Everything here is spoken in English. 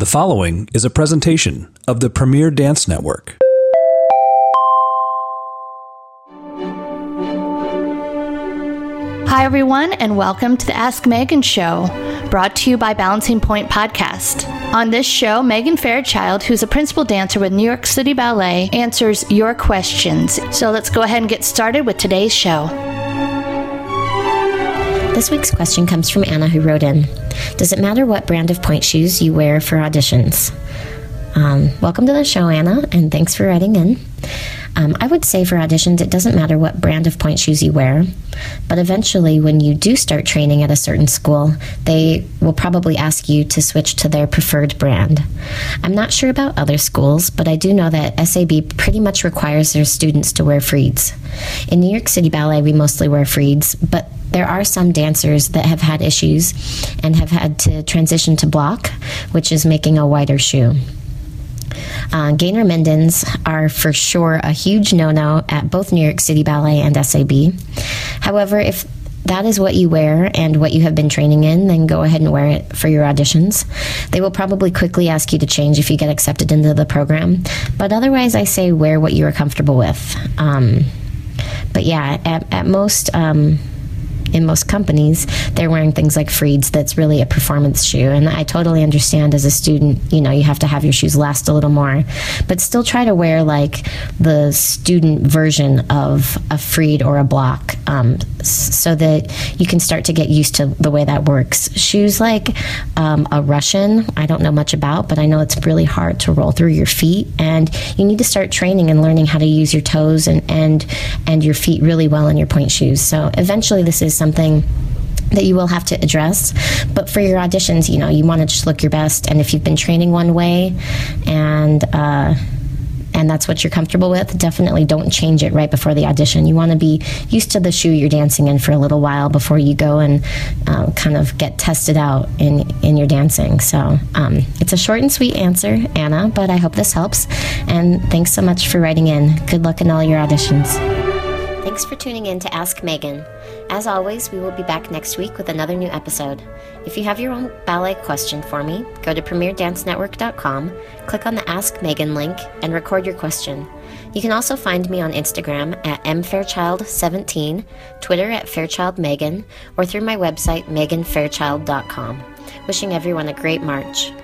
The following is a presentation of the Premier Dance Network. Hi, everyone, and welcome to the Ask Megan Show, brought to you by Balancing Point Podcast. On this show, Megan Fairchild, who's a principal dancer with New York City Ballet, answers your questions. So let's go ahead and get started with today's show. This week's question comes from Anna, who wrote in, "Does it matter what brand of pointe shoes you wear for auditions?" Welcome to the show, Anna, and thanks for writing in. I would say for auditions, it doesn't matter what brand of pointe shoes you wear, but eventually when you do start training at a certain school, they will probably ask you to switch to their preferred brand. I'm not sure about other schools, but I do know that SAB pretty much requires their students to wear Freeds. In New York City Ballet, we mostly wear Freeds, but there are some dancers that have had issues and have had to transition to block, which is making a wider shoe. Gainer Mindens are for sure a huge no-no at both New York City Ballet and SAB. However, if that is what you wear and what you have been training in, then go ahead and wear it for your auditions. They will probably quickly ask you to change if you get accepted into the program, but otherwise I say wear what you are comfortable with. But yeah, at most... in most companies, they're wearing things like Freeds that's really a performance shoe. And I totally understand as a student, you have to have your shoes last a little more. But still try to wear like the student version of a Freed or a block so that you can start to get used to the way that works. Shoes like a Russian, I don't know much about, but I know it's really hard to roll through your feet. And you need to start training and learning how to use your toes and your feet really well in your pointe shoes. So eventually this is something that you will have to address, but for your auditions, you want to just look your best, and if you've been training one way and that's what you're comfortable with, definitely don't change it right before the audition. You want to be used to the shoe you're dancing in for a little while before you go and kind of get tested out in your dancing. So it's a short and sweet answer, Anna, but I hope this helps, and thanks so much for writing in. Good luck in all your auditions. Thanks for tuning in to Ask Megan. As always, we will be back next week with another new episode. If you have your own ballet question for me, go to PremierDanceNetwork.com, click on the Ask Megan link, and record your question. You can also find me on Instagram at mfairchild17, Twitter at FairchildMegan, or through my website, meganfairchild.com. Wishing everyone a great March.